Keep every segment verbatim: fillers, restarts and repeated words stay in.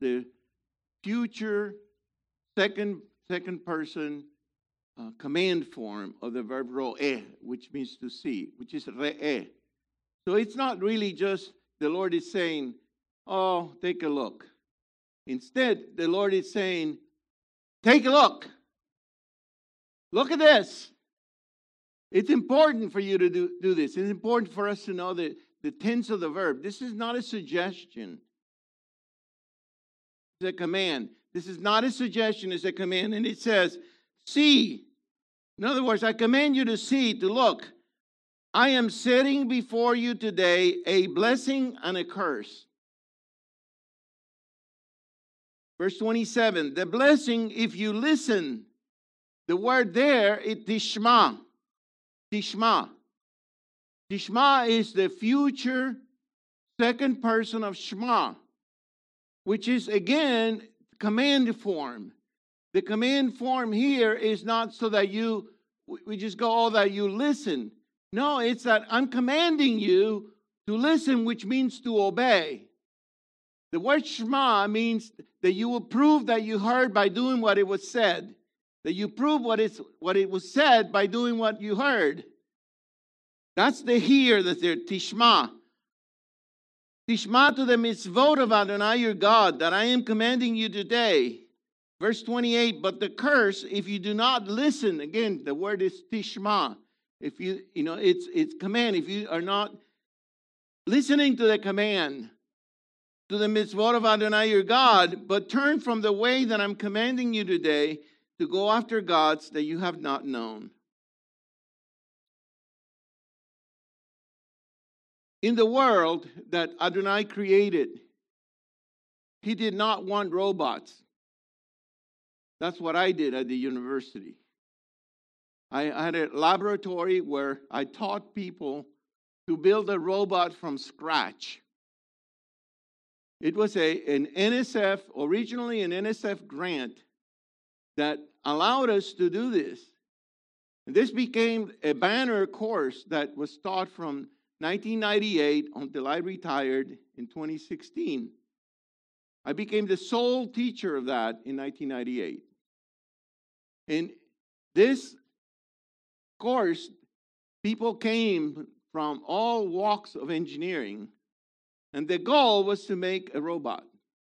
the future second, second person uh, command form of the verb ro'eh, which means to see, which is re'eh. So it's not really just the Lord is saying, oh, take a look. Instead, the Lord is saying, take a look. Look at this. It's important for you to do, do this. It's important for us to know the, the tense of the verb. This is not a suggestion. It's a command. This is not a suggestion, it's a command. And it says, see. In other words, I command you to see, to look. I am setting before you today a blessing and a curse. Verse twenty-seven, the blessing, if you listen, the word there is tishma. Tishma. Tishma is the future second person of Shema, which is, again, command form. The command form here is not so that you, we just go, oh, that you listen. No, it's that I'm commanding you to listen, which means to obey. The word Shema means that you will prove that you heard by doing what it was said. That you prove what, it's, what it was said by doing what you heard. That's the here, that's there, Tishma. Tishma to the mitzvot of Adonai your God, that I am commanding you today. Verse twenty-eight, but the curse, if you do not listen, again, the word is Tishma. If you, you know, it's, it's command. If you are not listening to the command, to the mitzvot of Adonai your God, but turn from the way that I'm commanding you today to go after gods that you have not known. In the world that Adonai created, he did not want robots. That's what I did at the university. I had a laboratory where I taught people to build a robot from scratch. It was a, an N S F, originally an N S F grant that allowed us to do this. And this became a banner course that was taught from nineteen ninety-eight until I retired in twenty sixteen. I became the sole teacher of that in nineteen ninety-eight. In this course, people came from all walks of engineering, and the goal was to make a robot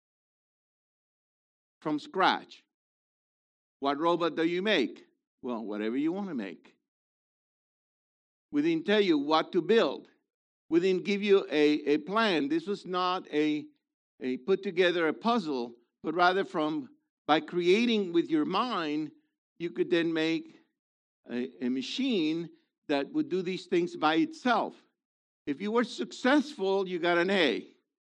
from scratch. What robot do you make? Well, whatever you want to make. We didn't tell you what to build. We didn't give you a, a plan. This was not a, a put together a puzzle, but rather from by creating with your mind, you could then make a, a machine that would do these things by itself. If you were successful, you got an A.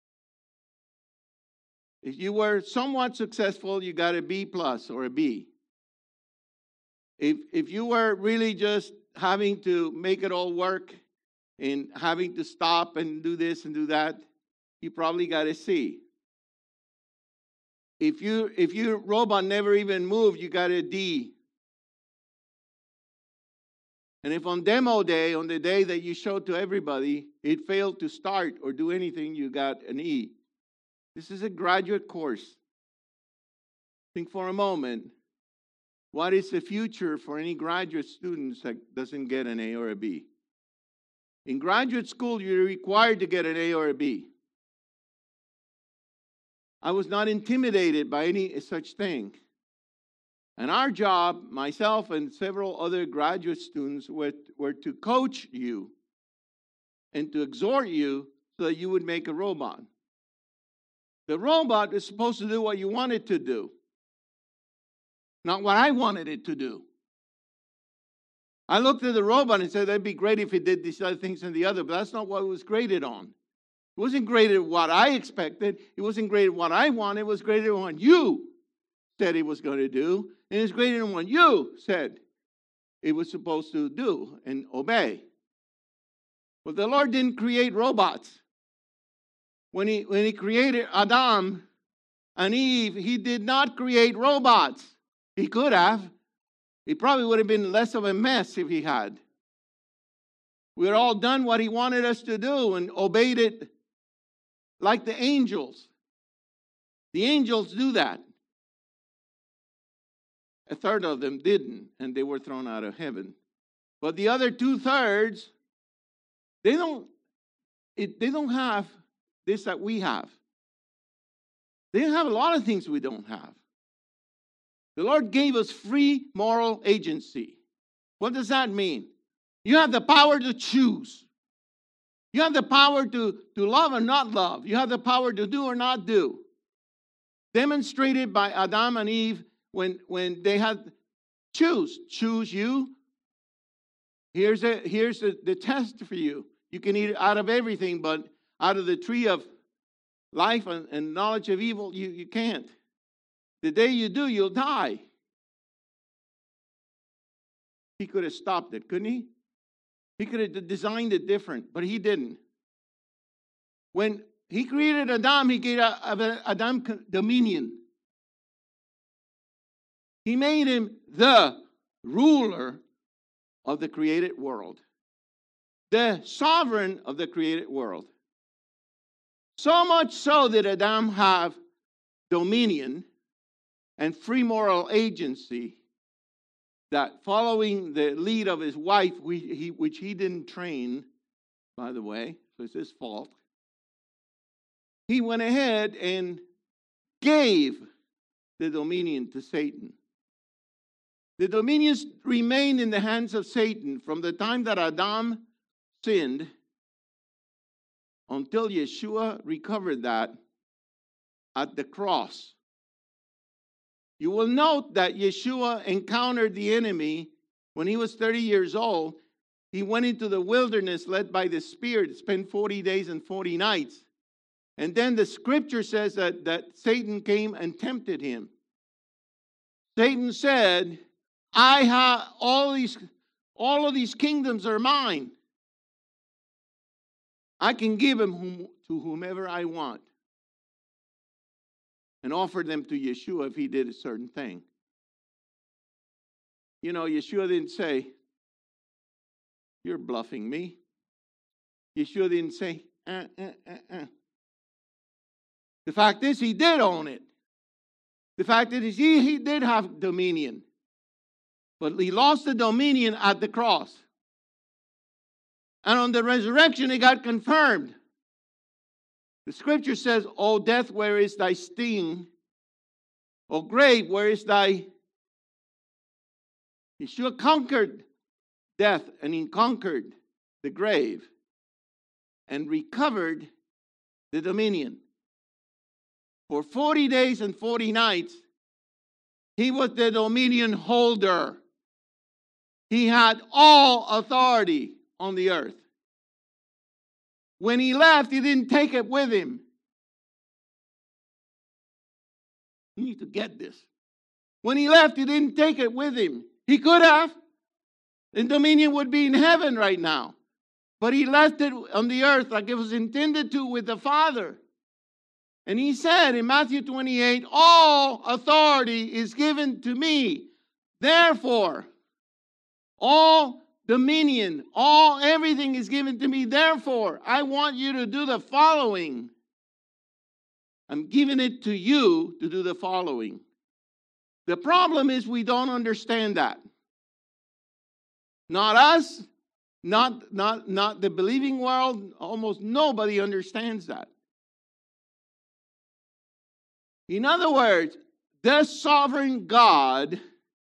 If you were somewhat successful, you got a B plus or a B. If if you were really just having to make it all work and having to stop and do this and do that, you probably got a C. If you if your robot never even moved, you got a D. And if on demo day, on the day that you showed to everybody, it failed to start or do anything, you got an E. This is a graduate course. Think for a moment, what is the future for any graduate students that doesn't get an A or a B? In graduate school, you're required to get an A or a B. I was not intimidated by any such thing. And our job, myself and several other graduate students, were, were to coach you and to exhort you so that you would make a robot. The robot is supposed to do what you want it to do, not what I wanted it to do. I looked at the robot and said, that'd be great if it did these other things and the other, but that's not what it was graded on. It wasn't graded what I expected. It wasn't graded what I wanted. It was graded on what you said it was going to do. And it's graded on what you said it was supposed to do and obey. But the Lord didn't create robots. When he, when he created Adam and Eve, he did not create robots. He could have. He probably would have been less of a mess if he had. We had all done what he wanted us to do and obeyed it like the angels. The angels do that. A third of them didn't, and they were thrown out of heaven. But the other two-thirds, they don't, it, they don't have this that we have. They have a lot of things we don't have. The Lord gave us free moral agency. What does that mean? You have the power to choose. You have the power to, to love or not love. You have the power to do or not do. Demonstrated by Adam and Eve when, when they had choose. Choose you. Here's, a, here's a, the test for you. You can eat out of everything, but out of the tree of life and, and knowledge of evil, you, you can't. The day you do, you'll die. He could have stopped it, couldn't he? He could have designed it different, but he didn't. When he created Adam, he gave Adam dominion. He made him the ruler of the created world, the sovereign of the created world. So much so that Adam have dominion and free moral agency, that following the lead of his wife, we, he, which he didn't train, by the way, so it's his fault, he went ahead and gave the dominion to Satan. The dominion remained in the hands of Satan from the time that Adam sinned until Yeshua recovered that at the cross. You will note that Yeshua encountered the enemy when he was thirty years old. He went into the wilderness led by the Spirit, spent forty days and forty nights. And then the scripture says that, that Satan came and tempted him. Satan said, I have all these, all of these kingdoms are mine. I can give them whom, to whomever I want. And offered them to Yeshua if he did a certain thing. You know, Yeshua didn't say, you're bluffing me. Yeshua didn't say, uh, uh, uh, uh. The fact is, he did own it. The fact is, he, he did have dominion. But he lost the dominion at the cross. And on the resurrection, it got confirmed. The scripture says, O death, where is thy sting? O grave, where is thy... Yeshua conquered death, and he conquered the grave and recovered the dominion. For forty days and forty nights, he was the dominion holder. He had all authority on the earth. When he left, he didn't take it with him. You need to get this. When he left, he didn't take it with him. He could have. And dominion would be in heaven right now. But he left it on the earth like it was intended to with the Father. And he said in Matthew twenty-eight, all authority is given to me. Therefore, all dominion, all, everything is given to me. Therefore, I want you to do the following. I'm giving it to you to do the following. The problem is we don't understand that. Not us, not, not, not the believing world. Almost nobody understands that. In other words, the sovereign God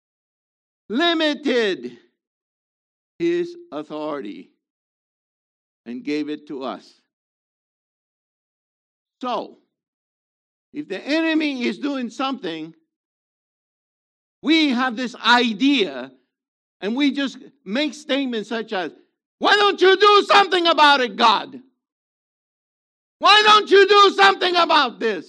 limited his authority and gave it to us. So, if the enemy is doing something, we have this idea and we just make statements such as, why don't you do something about it, God? Why don't you do something about this?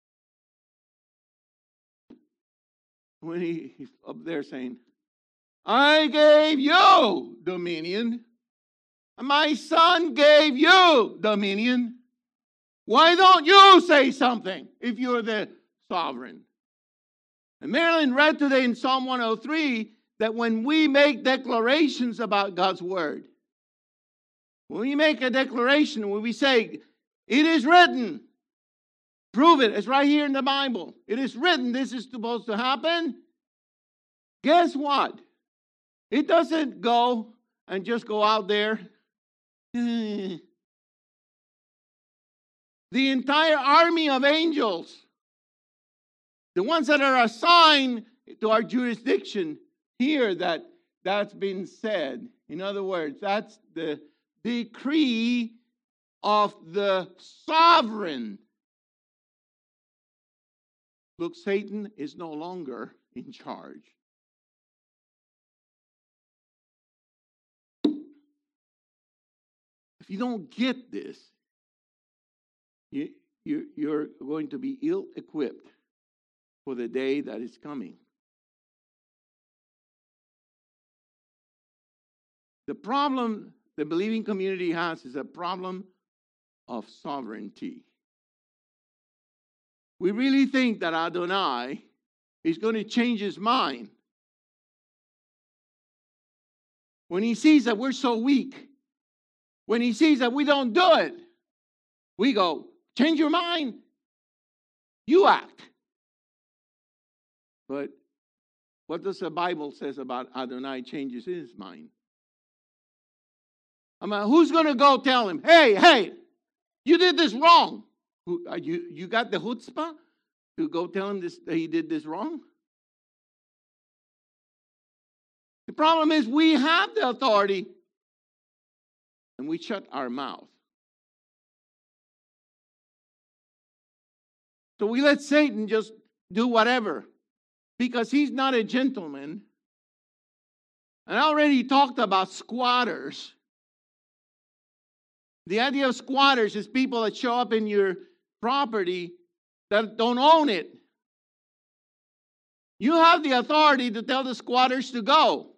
When he, he's up there saying, I gave you dominion. My son gave you dominion. Why don't you say something if you're the sovereign? And Marilyn read today in Psalm one oh three that when we make declarations about God's word, when we make a declaration, when we say, it is written, Prove it. It's right here in the Bible. It is written this is supposed to happen. Guess what? It doesn't go and just go out there. The entire army of angels, the ones that are assigned to our jurisdiction, hear that that's been said. In other words, that's the decree of the sovereign. Look, Satan is no longer in charge. If you don't get this, you, you, you're going to be ill-equipped for the day that is coming. The problem the believing community has is a problem of sovereignty. We really think that Adonai is going to change his mind. When he sees that we're so weak, when he sees that we don't do it, we go, change your mind, you act. But what does the Bible says about Adonai changes his mind? I mean, who's going to go tell him, hey, hey, you did this wrong? Who, are you, you got the chutzpah to go tell him this, that he did this wrong? The problem is we have the authority and we shut our mouth. So we let Satan just do whatever because he's not a gentleman. And I already talked about squatters. The idea of squatters is people that show up in your property that don't own it. You have the authority to tell the squatters to go.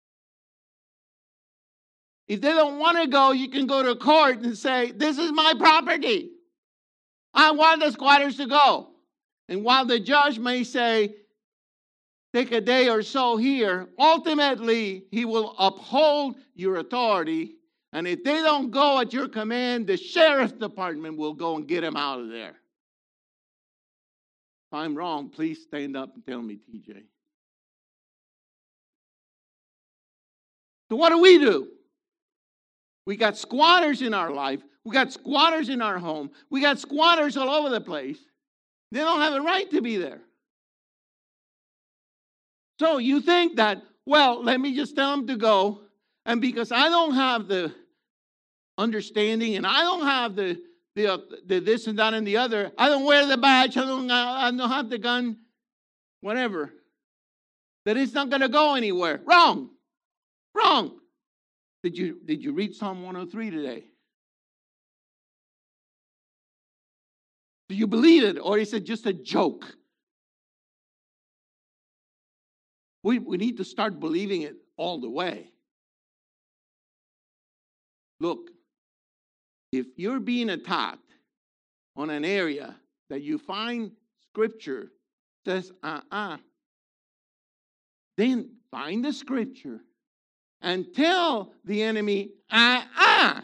If they don't want to go, you can go to court and say, this is my property. I want the squatters to go. And while the judge may say, take a day or so here, ultimately, he will uphold your authority. And if they don't go at your command, the sheriff's department will go and get them out of there. If I'm wrong, please stand up and tell me, T J. So what do we do? We got squatters in our life. We got squatters in our home. We got squatters all over the place. They don't have a right to be there. So you think that, well, let me just tell them to go. And because I don't have the understanding and I don't have the, the, uh, the this and that and the other, I don't wear the badge, I don't, I don't have the gun, whatever, that it's not going to go anywhere. Wrong. Wrong. Did you, did you read Psalm one oh three today? Do you believe it? Or is it just a joke? We, we need to start believing it all the way. Look, if you're being attacked on an area that you find Scripture says, uh-uh, then find the Scripture and tell the enemy, uh-uh.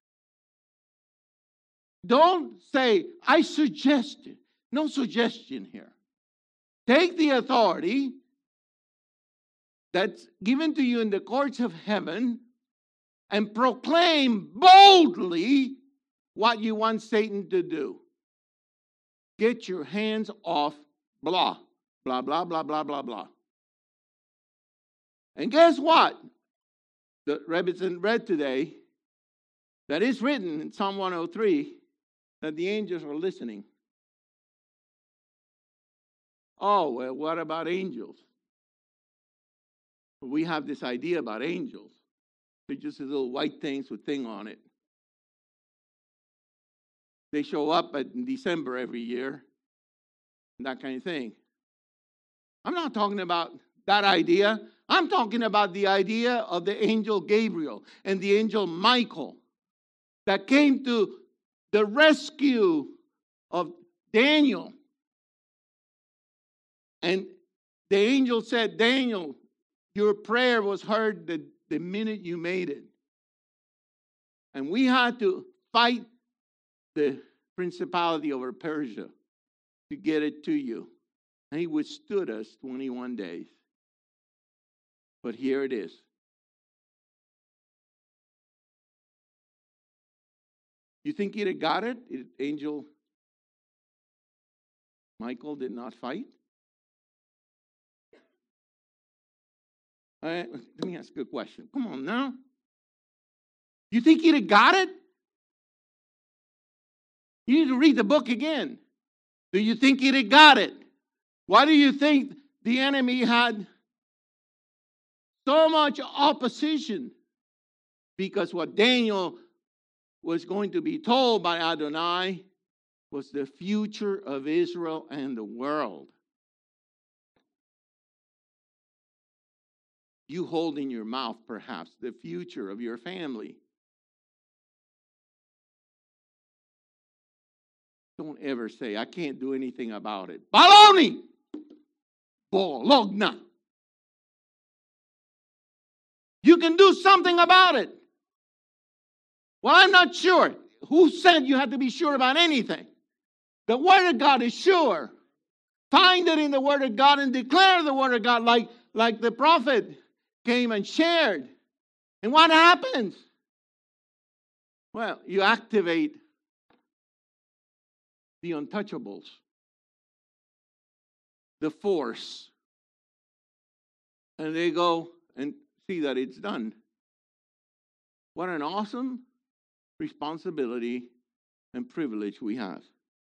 Don't say, I suggest it. No suggestion here. Take the authority that's given to you in the courts of heaven and proclaim boldly what you want Satan to do. Get your hands off blah, blah, blah, blah, blah, blah, blah. And guess what? The Rebbitzin read today that is written in Psalm one oh three that the angels are listening. Oh, well, what about angels? We have this idea about angels. They're just these little white things with thing on it. They show up at, in December every year, and that kind of thing. I'm not talking about that idea. I'm talking about the idea of the angel Gabriel and the angel Michael that came to the rescue of Daniel. And the angel said, Daniel, your prayer was heard the, the minute you made it. And we had to fight the principality over Persia. to get it to you. And he withstood us twenty-one days. But here it is. You think he'd have got it? It Angel Michael did not fight? All right, let me ask you a question. Come on now. You think he'd have got it? You need to read the book again. Do you think he'd have got it? Why do you think the enemy had so much opposition? Because what Daniel was going to be told by Adonai was the future of Israel and the world. You hold in your mouth, perhaps, the future of your family. Don't ever say, I can't do anything about it. Baloney! Bologna. You can do something about it. Well, I'm not sure. Who said you had to be sure about anything? The Word of God is sure. Find it in the Word of God and declare the Word of God like, like the prophet came and shared. And what happens? Well, you activate the untouchables, the force, and they go and see that it's done. What an awesome responsibility and privilege we have.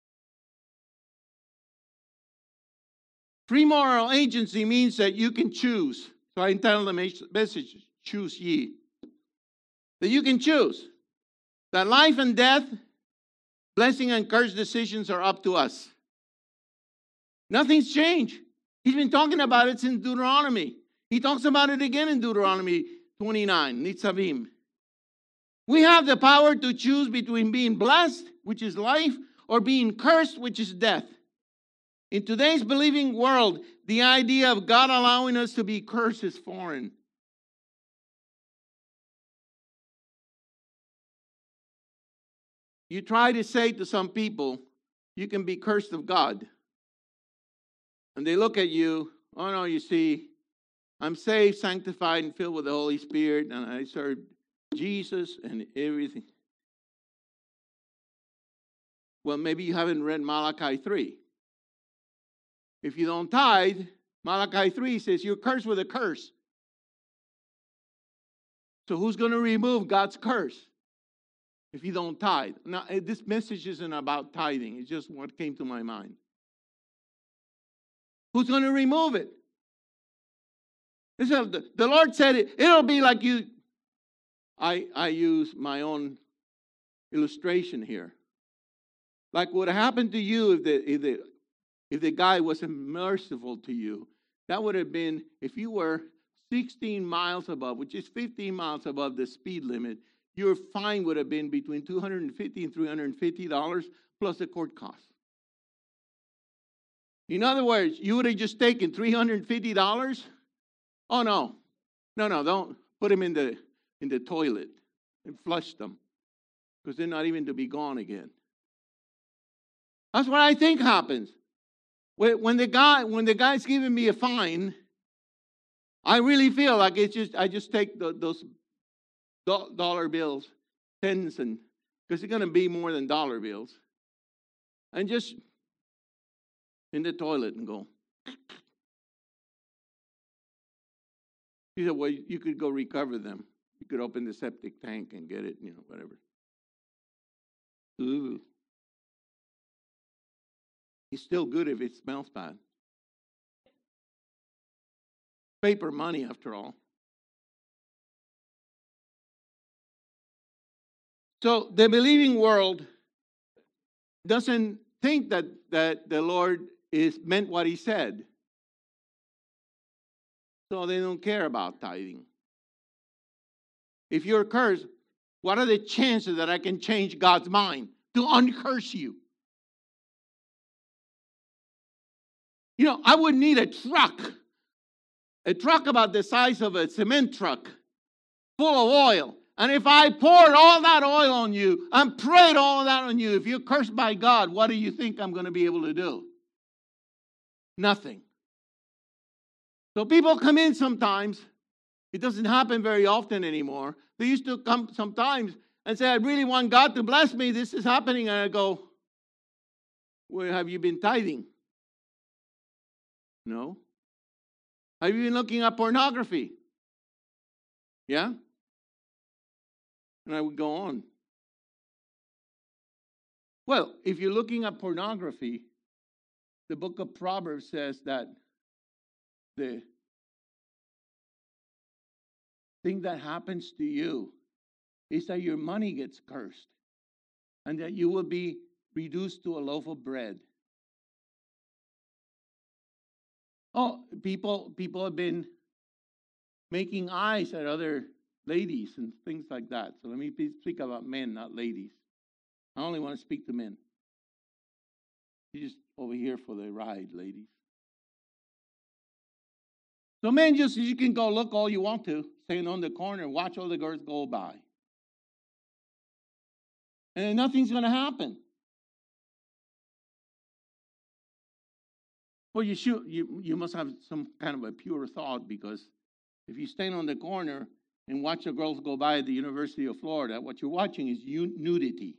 Free moral agency means that you can choose. So I entitled the message, Choose Ye. That you can choose. That life and death, blessing and curse decisions are up to us. Nothing's changed. He's been talking about it since Deuteronomy. He talks about it again in Deuteronomy twenty-nine, Nitzavim. We have the power to choose between being blessed, which is life, or being cursed, which is death. In today's believing world, the idea of God allowing us to be cursed is foreign. You try to say to some people, you can be cursed of God. And they look at you, oh no, you see, I'm saved, sanctified, and filled with the Holy Spirit, and I serve Jesus and everything. Well, maybe you haven't read Malachi three. If you don't tithe, Malachi three says you're cursed with a curse. So who's going to remove God's curse if you don't tithe? Now, this message isn't about tithing. It's just what came to my mind. Who's going to remove it? Listen, the, the Lord said it. It'll be like you. I, I use my own illustration here. Like what happened to you if the, if the, if the guy wasn't merciful to you. That would have been if you were sixteen miles above, which is fifteen miles above the speed limit, your fine would have been between two hundred fifty dollars and three hundred fifty dollars plus the court costs. In other words, you would have just taken three hundred fifty dollars. Oh, no. No, no, don't put them in the, in the toilet and flush them because they're not even to be gone again. That's what I think happens. When the guy, when the guy's giving me a fine, I really feel like it's just I just take the, those do, dollar bills, tens, and because it's going to be more than dollar bills, and just in the toilet and go. He said, "Well, you could go recover them. You could open the septic tank and get it, you know, whatever." Ooh. It's still good if it smells bad. Paper money, after all. So the believing world doesn't think that, that the Lord is meant what he said. So they don't care about tithing. If you're cursed, what are the chances that I can change God's mind to uncurse you? You know, I would need a truck, a truck about the size of a cement truck, full of oil. And if I poured all that oil on you and prayed all of that on you, if you're cursed by God, what do you think I'm going to be able to do? Nothing. So people come in sometimes. It doesn't happen very often anymore. They used to come sometimes and say, I really want God to bless me. This is happening. And I go, where have you been tithing? No. Have you been looking at pornography? Yeah? And I would go on. Well, if you're looking at pornography, the book of Proverbs says that the thing that happens to you is that your money gets cursed and that you will be reduced to a loaf of bread. Oh, people, people have been making eyes at other ladies and things like that. So let me speak about men, not ladies. I only want to speak to men. You're just over here for the ride, ladies. So men, just you can go look all you want to, stand on the corner and watch all the girls go by. And nothing's going to happen. Well, you should. You, you must have some kind of a pure thought, because if you stand on the corner and watch the girls go by at the University of Florida, what you're watching is nudity.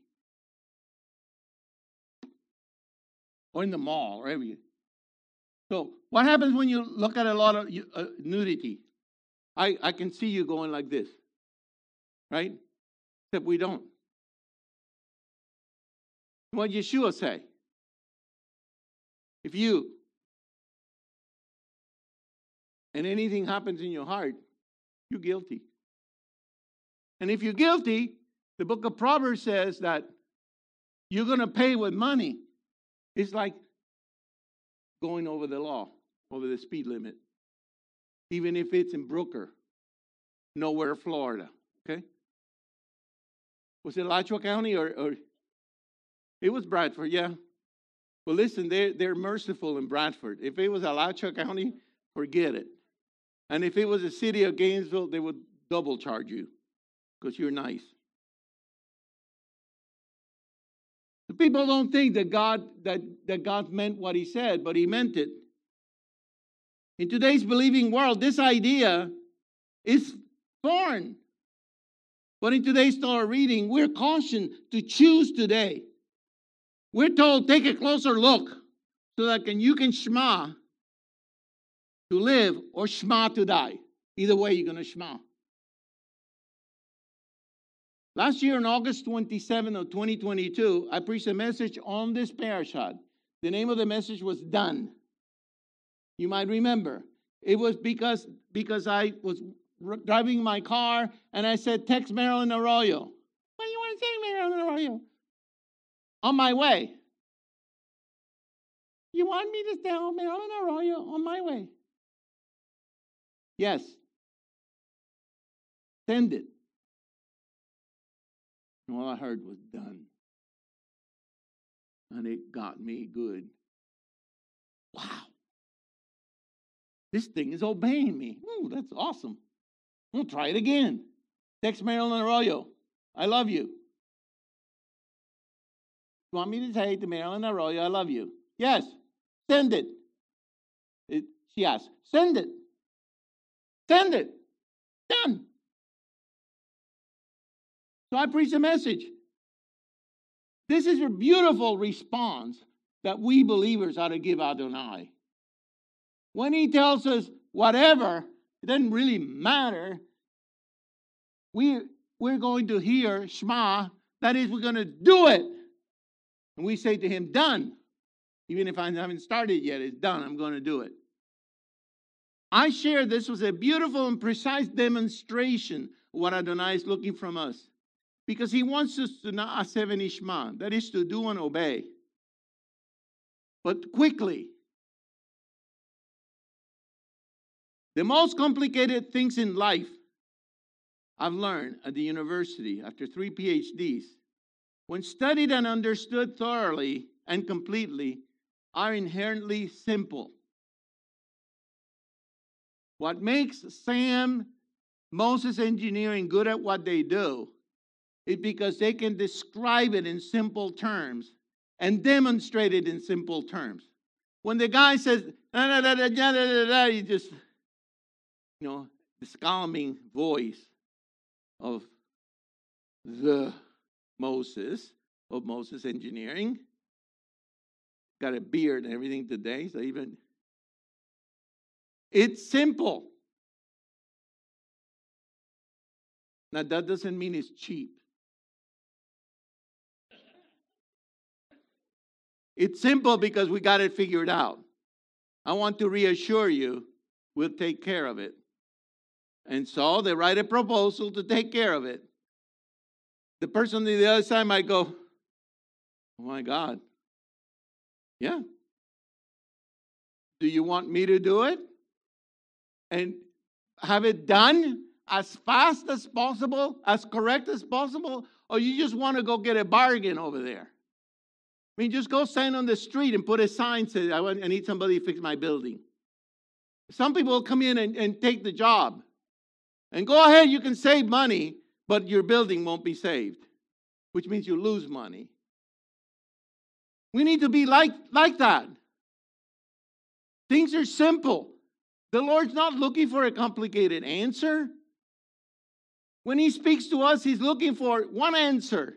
Or in the mall, or everywhere. So what happens when you look at a lot of uh, nudity? I, I can see you going like this, right? Except we don't. What Yeshua say? If you, and anything happens in your heart, you're guilty. And if you're guilty, the book of Proverbs says that you're going to pay with money. It's like going over the law, over the speed limit, even if it's in Brooker, nowhere, Florida. Okay? Was it Alachua County or, or it was Bradford? Yeah. Well, listen, they're, they're merciful in Bradford. If it was Alachua County, forget it. And if it was the city of Gainesville, they would double charge you because you're nice. The people don't think that God that, that God meant what he said, but he meant it. In today's believing world, this idea is foreign. But in today's Torah reading, we're cautioned to choose today. We're told, take a closer look so that can, you can shema to live or shema to die. Either way, you're going to shema. Last year on August twenty-seventh of twenty twenty-two, I preached a message on this parashat. The name of the message was Done. You might remember. It was because, because I was driving my car and I said, text Marilyn Arroyo. What do you want to say, Marilyn Arroyo? On my way. You want me to tell Marilyn Arroyo on my way? Yes. Send it. And all I heard was done. And it got me good. Wow. This thing is obeying me. Ooh, that's awesome. We'll try it again. Text Marilyn Arroyo. I love you. You want me to say to Marilyn Arroyo, I love you? Yes. Send it. it she asked, send it. Send it. Done. So I preach a message. This is a beautiful response that we believers ought to give Adonai. When he tells us whatever, it doesn't really matter. We, we're going to hear Shema. That is, we're going to do it. And we say to him, done. Even if I haven't started yet, it's done. I'm going to do it. I share this was a beautiful and precise demonstration of what Adonai is looking from us. Because he wants us to not asev nishma, that is to do and obey. But quickly. The most complicated things in life I've learned at the university after three P H Ds, when studied and understood thoroughly and completely, are inherently simple. What makes Sam, Moses Engineering good at what they do is because they can describe it in simple terms and demonstrate it in simple terms. When the guy says, da, da, da, da, da, da, da, you just, you know, this calming voice of the Moses, of Moses Engineering. Got a beard and everything today, so even, it's simple. Now, that doesn't mean it's cheap. It's simple because we got it figured out. I want to reassure you, we'll take care of it. And so they write a proposal to take care of it. The person on the other side might go, oh my God. Yeah. Do you want me to do it? And have it done as fast as possible, as correct as possible? Or you just want to go get a bargain over there? I mean, just go stand on the street and put a sign saying, I, want, I need somebody to fix my building. Some people will come in and, and take the job. And go ahead, you can save money, but your building won't be saved, which means you lose money. We need to be like, like that. Things are simple. The Lord's not looking for a complicated answer. When He speaks to us, He's looking for one answer.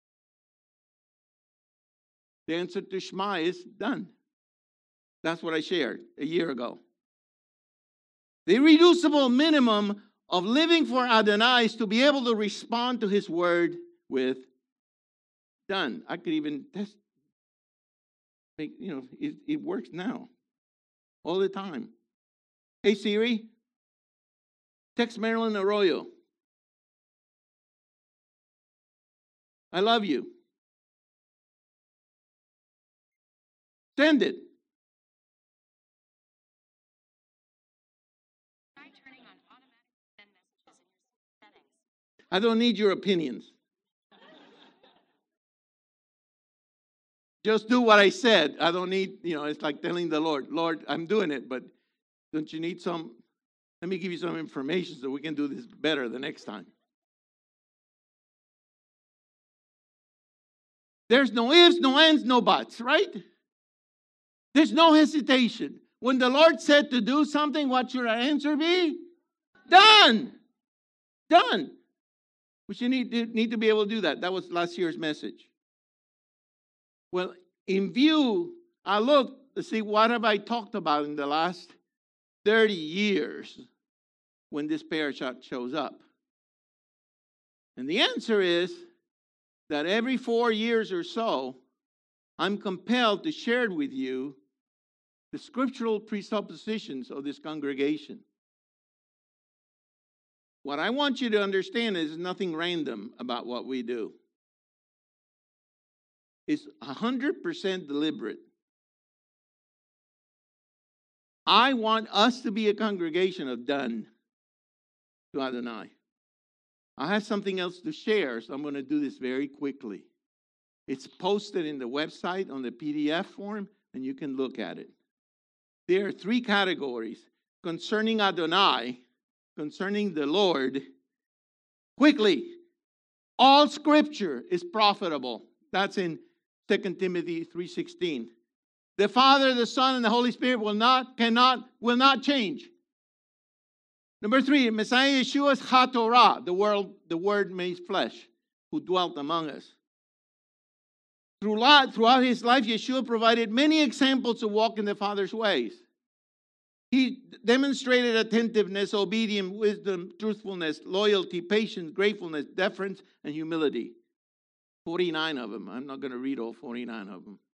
The answer to Shema is done. That's what I shared a year ago. The irreducible minimum of living for Adonai is to be able to respond to His word with done. I could even test, make, you know, it, it works now, all the time. Hey Siri, text Marilyn Arroyo. I love you. Send it. Try turning on automatic send messages in your settings. I don't need your opinions. Just do what I said. I don't need, you know, it's like telling the Lord, Lord, I'm doing it, but don't you need some, let me give you some information so we can do this better the next time. There's no ifs, no ands, no buts, right? There's no hesitation. When the Lord said to do something, what should our answer be? Done. Done. We should need, need to be able to do that. That was last year's message. Well, in view, I looked to see what have I talked about in the last thirty years when this parashat shows up. And the answer is that every four years or so, I'm compelled to share with you the scriptural presuppositions of this congregation. What I want you to understand is nothing random about what we do. It's one hundred percent deliberate. I want us to be a congregation of done to Adonai. I have something else to share, so I'm going to do this very quickly. It's posted in the website on the P D F form, and you can look at it. There are three categories concerning Adonai, concerning the Lord. Quickly, all scripture is profitable. That's in Second Timothy three sixteen. The Father, the Son, and the Holy Spirit will not, cannot, will not change. Number three, Messiah Yeshua is HaTorah, the world, the Word made flesh, who dwelt among us. Throughout his life, Yeshua provided many examples to walk in the Father's ways. He demonstrated attentiveness, obedience, wisdom, truthfulness, loyalty, patience, gratefulness, deference, and humility. forty-nine of them. I'm not going to read all forty-nine of them.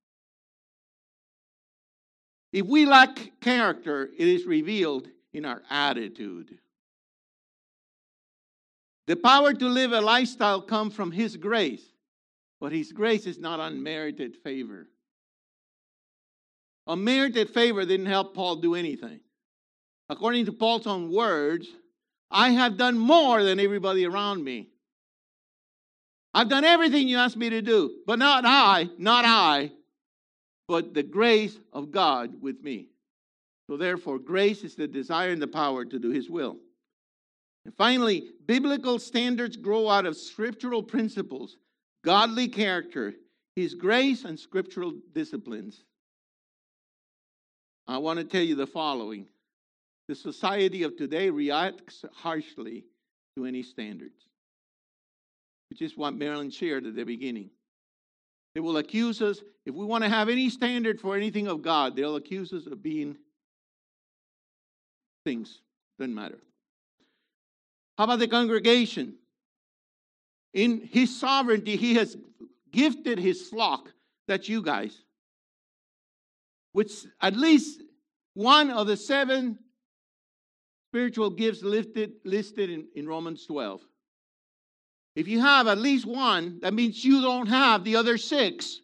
If we lack character, it is revealed in our attitude. The power to live a lifestyle comes from His grace. But His grace is not unmerited favor. Unmerited favor didn't help Paul do anything. According to Paul's own words, I have done more than everybody around me. I've done everything you asked me to do, but not I, not I, but the grace of God with me. So therefore, grace is the desire and the power to do His will. And finally, biblical standards grow out of scriptural principles, godly character, His grace, and scriptural disciplines. I want to tell you the following. The society of today reacts harshly to any standards, which is what Marilyn shared at the beginning. They will accuse us, if we want to have any standard for anything of God, they'll accuse us of being things. Doesn't matter. How about the congregation? In His sovereignty, He has gifted His flock, that's you guys, with at least one of the seven spiritual gifts listed, listed in, in Romans twelve. If you have at least one, that means you don't have the other six.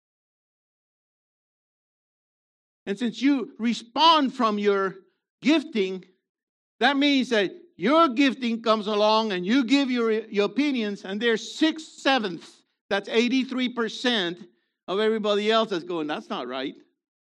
And since you respond from your gifting, that means that your gifting comes along and you give your, your opinions, and there's six sevenths. That's eighty-three percent of everybody else that's going, that's not right.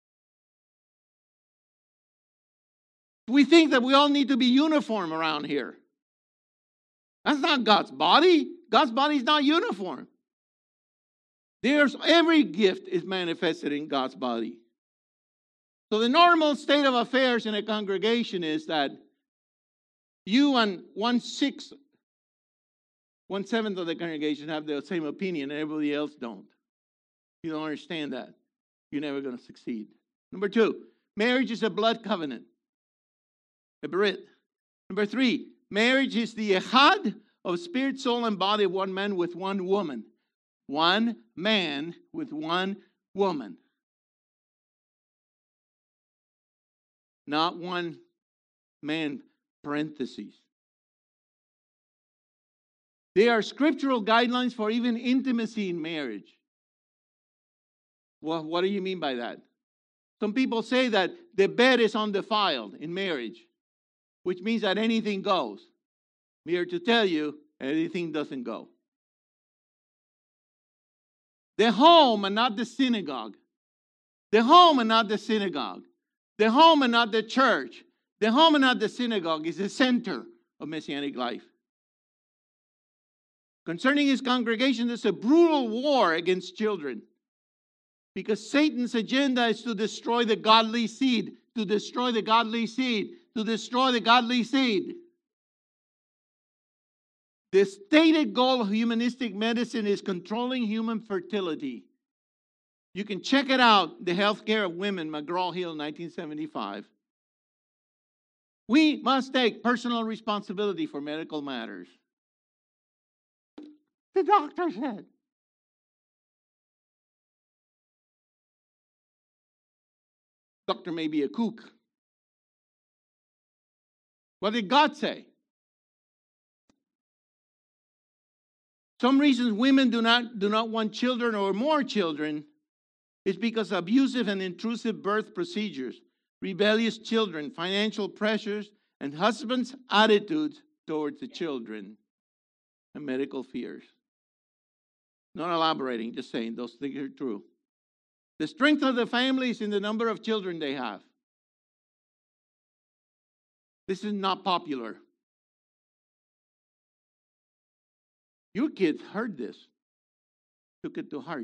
We think that we all need to be uniform around here. That's not God's body. God's body is not uniform. There's every gift is manifested in God's body. So the normal state of affairs in a congregation is that you and one sixth, one seventh of the congregation have the same opinion and everybody else don't. You don't understand that. You're never going to succeed. Number two, marriage is a blood covenant. A brit. Number three, marriage is the echad of spirit, soul, and body of one man with one woman. One man with one woman. Not one man, parentheses. There are scriptural guidelines for even intimacy in marriage. Well, what do you mean by that? Some people say that the bed is undefiled in marriage, which means that anything goes. I'm here to tell you, anything doesn't go. The home and not the synagogue. The home and not the synagogue. The home and not the church. The home and not the synagogue is the center of Messianic life. Concerning His congregation, there's a brutal war against children. Because Satan's agenda is to destroy the godly seed. To destroy the godly seed. To destroy the godly seed. The stated goal of humanistic medicine is controlling human fertility. You can check it out, The Healthcare of Women, McGraw-Hill, nineteen seventy-five. We must take personal responsibility for medical matters. The doctor said. Doctor may be a kook. What did God say? Some reasons women do not, do not want children or more children is because of abusive and intrusive birth procedures, rebellious children, financial pressures, and husbands' attitudes towards the children, and medical fears. Not elaborating, just saying those things are true. The strength of the family is in the number of children they have. This is not popular. Your kids heard this, took it to heart.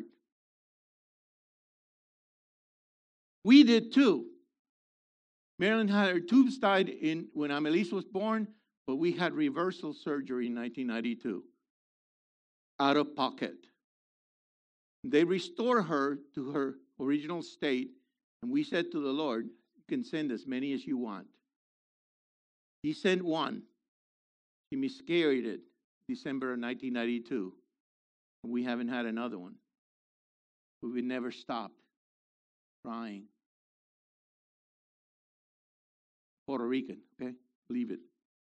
We did too. Marilyn had her tubes tied in when Amelise was born, but we had reversal surgery in nineteen ninety-two. Out of pocket. They restored her to her original state, and we said to the Lord, you can send as many as you want. He sent one. He miscarried it. December of nineteen ninety-two. And we haven't had another one. But we never stopped trying. Puerto Rican, okay? Believe it.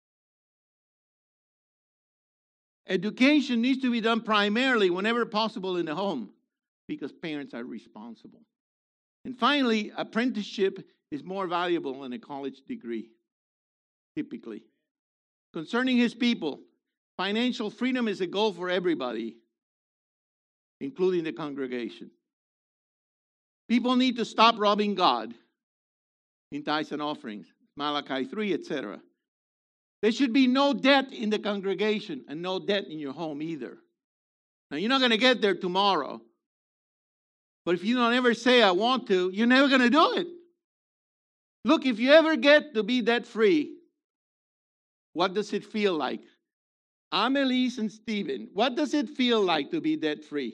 Education needs to be done primarily, whenever possible, in the home, because parents are responsible. And finally, apprenticeship is more valuable than a college degree, typically. Concerning His people, financial freedom is a goal for everybody, including the congregation. People need to stop robbing God in tithes and offerings, Malachi three, et cetera. There should be no debt in the congregation and no debt in your home either. Now, you're not going to get there tomorrow. But if you don't ever say, I want to, you're never going to do it. Look, if you ever get to be debt free, what does it feel like? I'm Elise and Stephen. What does it feel like to be debt free?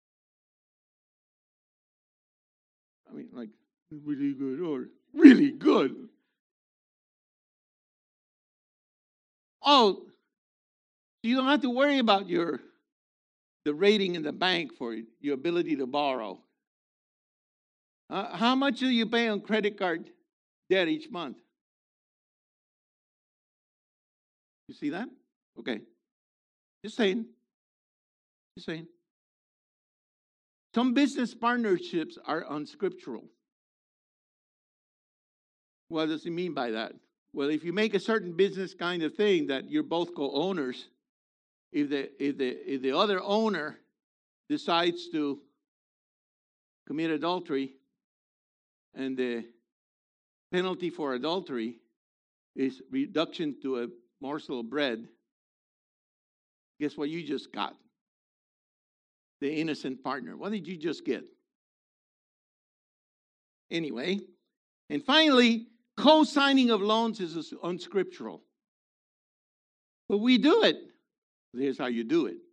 I mean, like, really good or really good. Oh, you don't have to worry about your the rating in the bank for your ability to borrow. Uh, how much do you pay on credit card debt each month? You see that? Okay. Just saying. Just saying. Some business partnerships are unscriptural. What does it mean by that? Well, if you make a certain business kind of thing that you're both co-owners, if the if the if the other owner decides to commit adultery, and the penalty for adultery is reduction to a morsel of bread, guess what you just got? The innocent partner. What did you just get? Anyway, and finally, co-signing of loans is unscriptural. But we do it. Here's how you do it.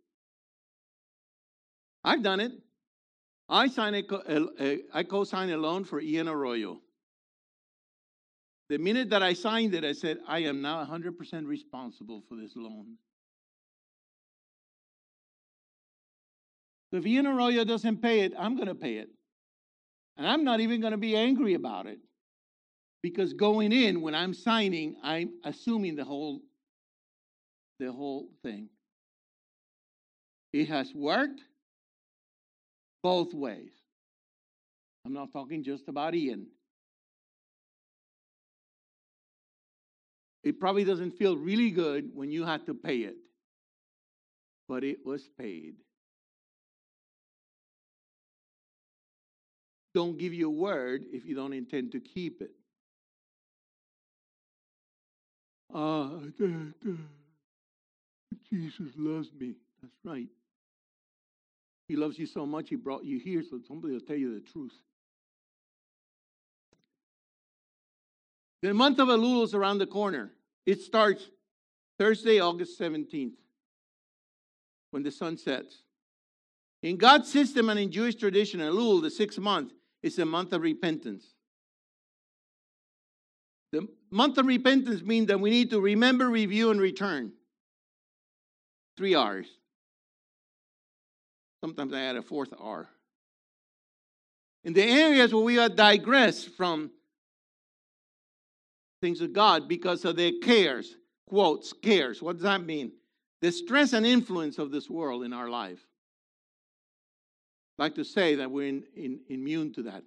I've done it. I signed a, a, a, I co-signed a loan for Ian Arroyo. The minute that I signed it, I said, I am now one hundred percent responsible for this loan. So if Ian Arroyo doesn't pay it, I'm going to pay it. And I'm not even going to be angry about it. Because going in, when I'm signing, I'm assuming the whole, the whole thing. It has worked both ways. I'm not talking just about Ian. It probably doesn't feel really good when you had to pay it, but it was paid. Don't give your word if you don't intend to keep it. Ah, Jesus loves me. That's right. He loves you so much, he brought you here so somebody will tell you the truth. The month of Elul is around the corner. It starts Thursday, August seventeenth, when the sun sets. In God's system and in Jewish tradition, Elul, the sixth month, is a month of repentance. The month of repentance means that we need to remember, review, and return. Three R's. Sometimes I add a fourth R. In the areas where we have digressed from things of God because of their cares, quotes, cares. What does that mean? The stress and influence of this world in our life. I like to say that we're in, in, immune to that.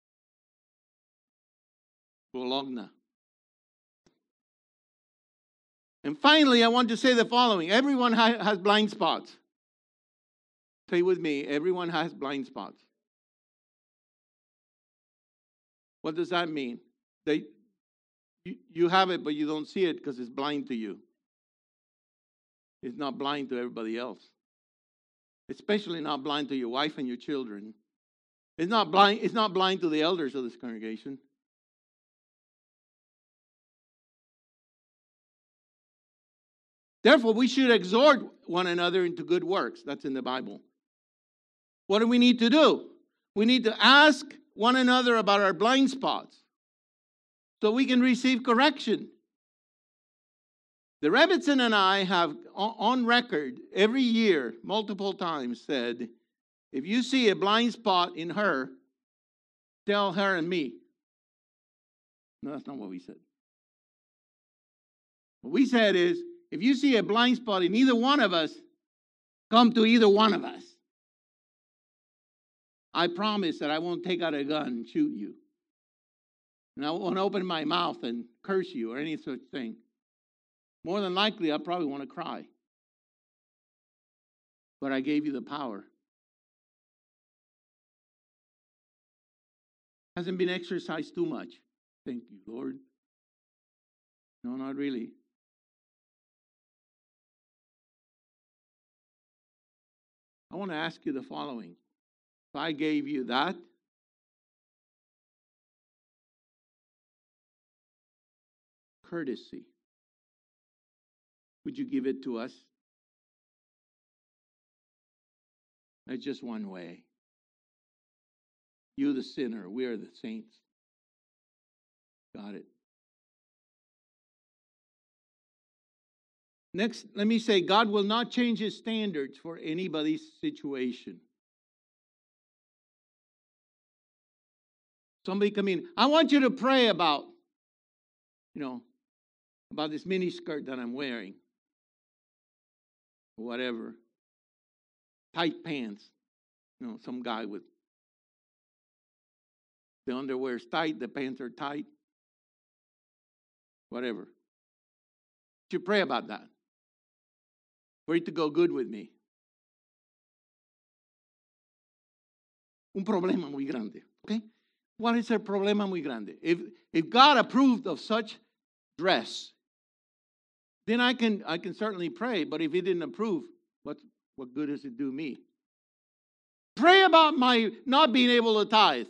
Bologna. And finally, I want to say the following. Everyone ha- has blind spots. Say with me, everyone has blind spots. What does that mean? They, you, you have it, but you don't see it because it's blind to you. It's not blind to everybody else. Especially not blind to your wife and your children. It's not blind, it's not blind to the elders of this congregation. Therefore, we should exhort one another into good works. That's in the Bible. What do we need to do? We need to ask one another about our blind spots so we can receive correction. The Rebbitzin and I have on record every year, multiple times, said, if you see a blind spot in her, tell her and me. No, that's not what we said. What we said is, if you see a blind spot in either one of us, come to either one of us. I promise that I won't take out a gun and shoot you. And I won't open my mouth and curse you or any such thing. More than likely, I probably want to cry. But I gave you the power. Hasn't been exercised too much. Thank you, Lord. No, not really. I want to ask you the following. If I gave you that, courtesy. Would you give it to us? That's just one way. You the sinner, we are the saints. Got it. Next, let me say, God will not change his standards for anybody's situation. Somebody come in, I want you to pray about, you know, about this mini skirt that I'm wearing. Whatever. Tight pants. You know, some guy with the underwear's tight, the pants are tight. Whatever. You pray about that. For it to go good with me. Un problema muy grande. Okay? What is a problema muy grande? If if God approved of such dress, then I can I can certainly pray. But if he didn't approve, what what good does it do me? Pray about my not being able to tithe.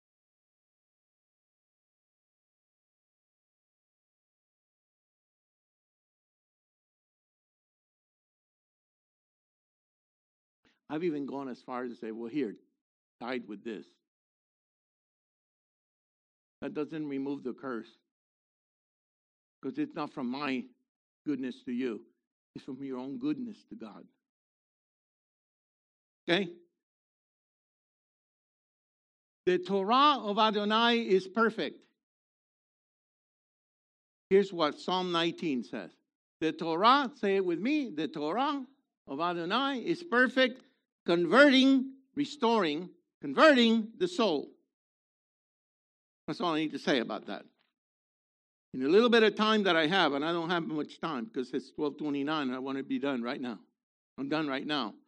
I've even gone as far as to say, well, here, tithe with this. That doesn't remove the curse. Because it's not from my goodness to you. It's from your own goodness to God. Okay? The Torah of Adonai is perfect. Here's what Psalm nineteen says. The Torah, say it with me, the Torah of Adonai is perfect, converting, restoring, converting the soul. That's all I need to say about that. In a little bit of time that I have, and I don't have much time because it's twelve twenty-nine and I want to be done right now. I'm done right now.